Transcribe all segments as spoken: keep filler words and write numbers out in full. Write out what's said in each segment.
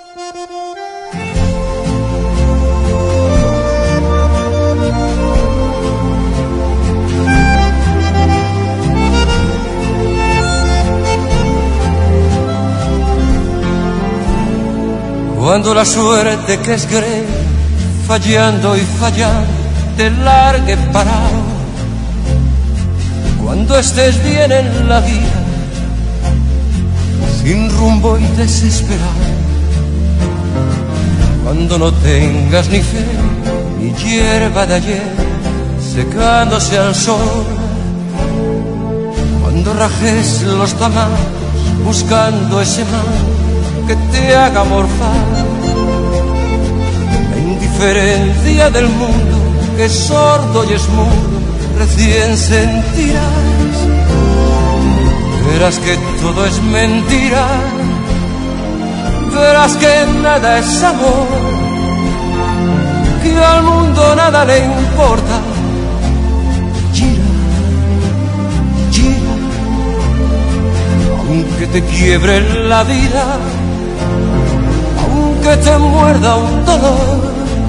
Cuando la suerte que es grey, fallando y fallando, te largue parado. Cuando estés bien en la vida, sin rumbo y desesperado. Cuando no tengas ni fe, ni hierba de ayer, secándose al sol. Cuando rajes los tamaños, buscando ese mal que te haga morfar. La indiferencia del mundo, que es sordo y es mudo, recién sentirás. Verás que todo es mentira, verás que nada es amor, que al mundo nada le importa. Gira, gira, aunque te quiebre la vida, aunque te muerda un dolor,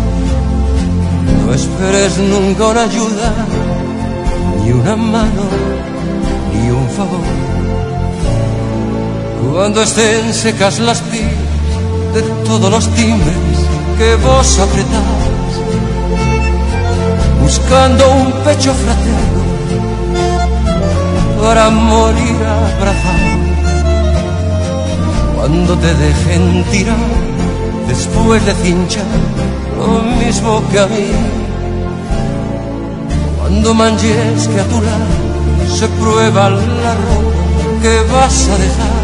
no esperes nunca una ayuda, ni una mano, ni un favor. Cuando estén secas las pilas de todos los timbres que vos apretás, buscando un pecho fraterno para morir abrazado. Cuando te dejen tirar después de cinchar lo mismo que a mí, cuando manches que a tu lado se prueba la ropa que vas a dejar,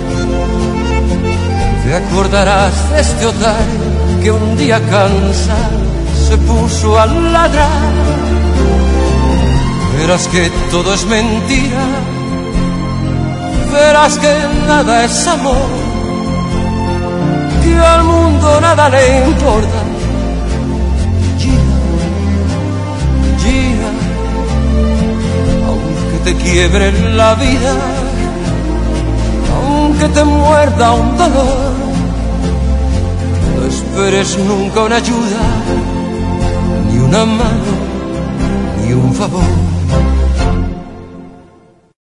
te acordarás de este otario que un día cansado se puso a ladrar. Verás que todo es mentira, verás que nada es amor, que al mundo nada le importa. Gira, gira, aunque te quiebre la vida, aunque te muerda un dolor, no esperes nunca una ayuda, ni una mano, ni un favor.